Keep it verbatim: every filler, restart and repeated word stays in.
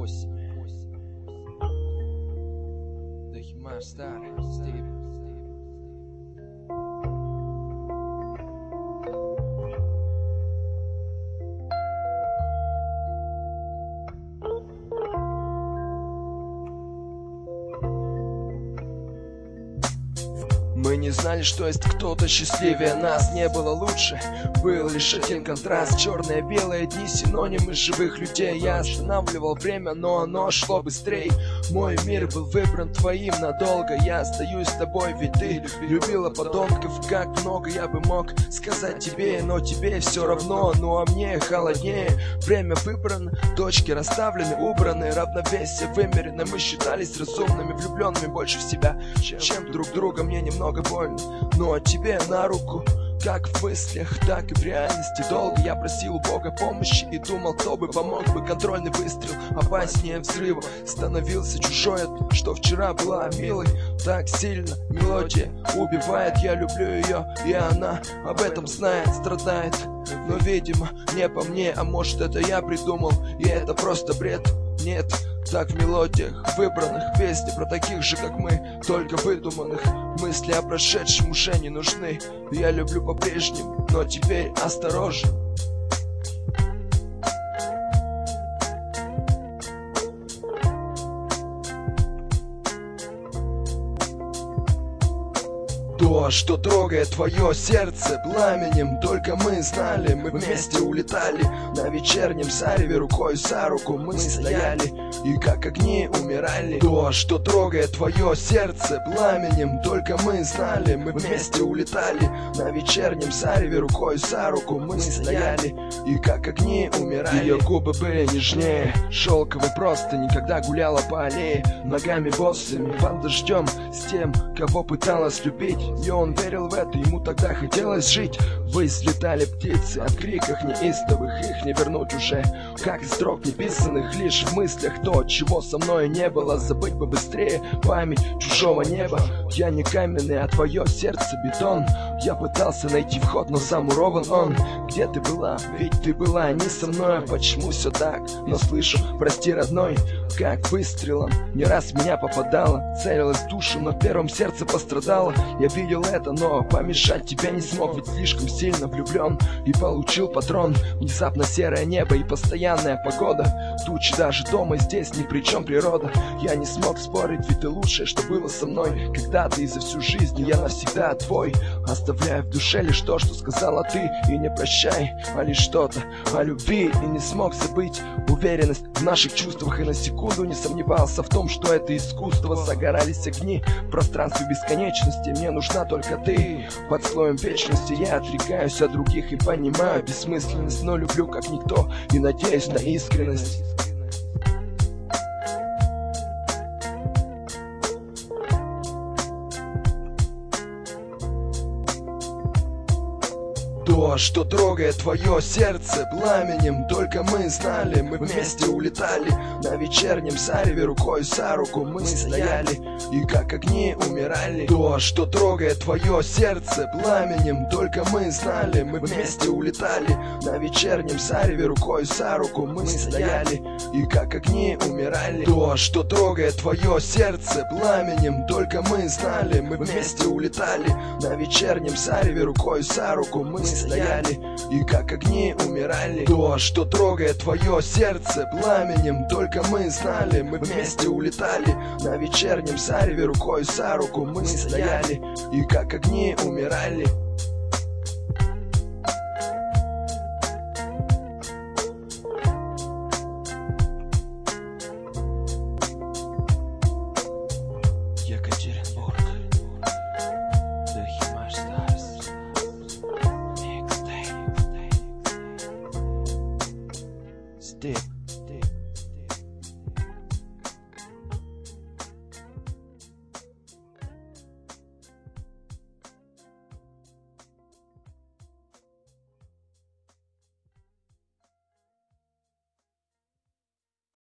The Himar Star, Steve. Мы не знали, что есть кто-то счастливее нас. Не было лучше, был лишь один контраст. Черные-белые дни, синонимы живых людей. Я останавливал время, но оно шло быстрей. Мой мир был выбран твоим надолго. Я остаюсь с тобой, ведь ты любила подонков. Как много я бы мог сказать тебе, но тебе все равно. Ну а мне холоднее. Время выбрано, точки расставлены, убраны. Равновесие вымерено, мы считались разумными, влюбленными больше в себя, чем друг друга. Мне немного больно, но тебе на руку. Как в мыслях, так и в реальности. Долго я просил у Бога помощи и думал, кто бы помог бы. Контрольный выстрел опаснее взрыва. Становился чужой, что вчера была милой. Так сильно мелодия убивает. Я люблю ее, и она об этом знает, страдает. Но, видимо, не по мне, а может это я придумал, и это просто бред. Нет, так в мелодиях выбранных песни про таких же, как мы, только выдуманных. Мысли о прошедшем уже не нужны. Я люблю по-прежнему, но теперь осторожен. То, что трогает твое сердце пламенем, только мы знали. Мы вместе улетали на вечернем зареве, рукой за руку мы стояли и как огни умирали. То, что трогает твое сердце пламенем, только мы знали. Мы вместе улетали на вечернем зареве, рукой за руку мы стояли и как огни умирали. Ее губы были нежнее шелковой простыни, когда гуляла по аллее ногами босыми под дождем с тем, кого пыталась любить. И он верил в это, ему тогда хотелось жить. Вы слетали птицы от криков неистовых, их не вернуть уже, как из строк неписанных, лишь в мыслях то, чего со мной не было. Забыть бы быстрее память чужого неба. Я не каменный, а твое сердце бетон. Я пытался найти вход, но замурован он. Где ты была? Ведь ты была не со мной. Почему все так? Но слышу, прости, родной, как выстрелом не раз в меня попадало. Целилась в душу, но в первом сердце пострадало. Я видел это, но помешать тебе не смог, ведь слишком сильно влюблен и получил патрон. Внезапно серое небо и постоянная погода. Тучи даже дома, здесь ни при чем природа. Я не смог спорить, ведь ты лучшее, что было со мной. Когда-то и за всю жизнь я навсегда твой. Оставляю в душе лишь то, что сказала ты. И не прощай, а лишь что-то о любви. И не смог забыть уверенность в наших чувствах. И на секунду не сомневался в том, что это искусство. Загорались огни в пространстве бесконечности. Мне нужна только ты. Под слоем вечности я отрекаюсь от других и понимаю бессмысленность, но люблю как никто и надеюсь на искренность. То, что трогает твое сердце пламенем, только мы знали. Мы вместе улетали на вечернем зареве, рукой за руку мы стояли и как огни умирали. То, что трогает твое сердце пламенем, только мы знали. Мы вместе улетали на вечернем зареве, рукой за руку мы стояли и как огни умирали. То, что трогает твое сердце пламенем, только мы знали. Мы вместе улетали на вечернем зареве, рукой за руку мы стояли и как огни умирали. То, что трогает твое сердце пламенем, только мы знали. Мы вместе улетали на вечернем зареве, рукой за руку мы стояли и как огни умирали.